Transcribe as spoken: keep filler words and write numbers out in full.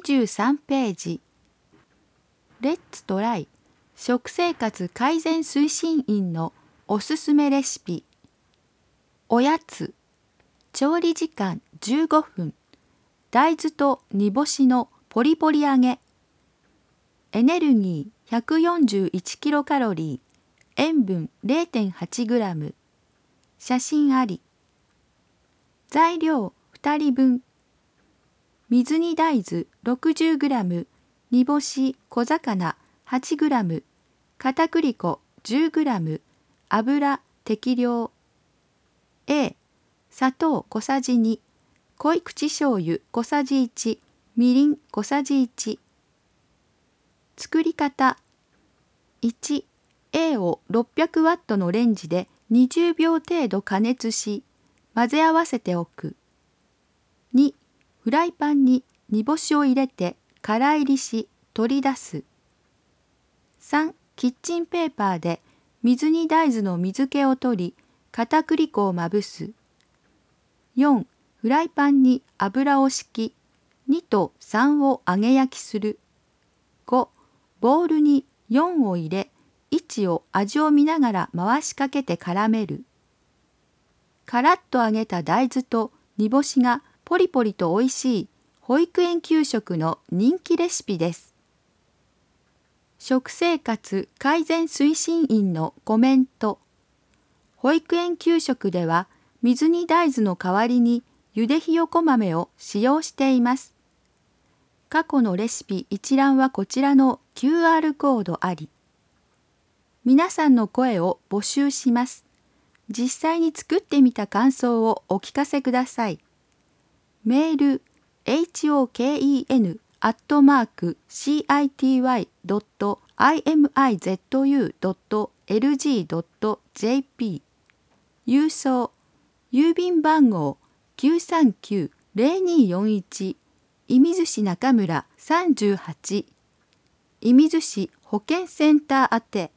じゅうさんページ。レッツトライ食生活改善推進員のおすすめレシピ。おやつ。調理時間じゅうごふん。大豆と煮干しのポリポリ揚げ。エネルギー ひゃくよんじゅういちキロカロリー。塩分 れいてんはちグラム。写真あり。材料ふたりぶん。水煮大豆 ろくじゅうグラム。煮干し小魚 はちグラム。片栗粉 じゅうグラム。油適量。A、砂糖小さじに。濃い口醤油小さじいち。みりん小さじいち。作り方。いち、A をろっぴゃくワットのレンジでにじゅうびょう程度加熱し、混ぜ合わせておく。に、フライパンに煮干しを入れてからいりし取り出す。さん、キッチンペーパーで水煮大豆の水気を取り、片栗粉をまぶす。よん、フライパンに油を敷き、にとさんを揚げ焼きする。ご、ボウルによんを入れ、いちを味を見ながら回しかけて絡める。カラッと揚げた大豆と煮干しがポリポリとおいしい保育園給食の人気レシピです。食生活改善推進員のコメント。保育園給食では水煮大豆の代わりにゆでひよこ豆を使用しています。過去のレシピ一覧はこちらの キューアール コードあり。皆さんの声を募集します。実際に作ってみた感想をお聞かせください。メール ホケン アットマーク シーアイティーワイ ドット アイエムアイゼットユー ドット エルジー ドット ジェーピー 郵送郵便番号 きゅうさんきゅう ゼロにーよんいち 射水市中村さんじゅうはち射水市保健センター宛て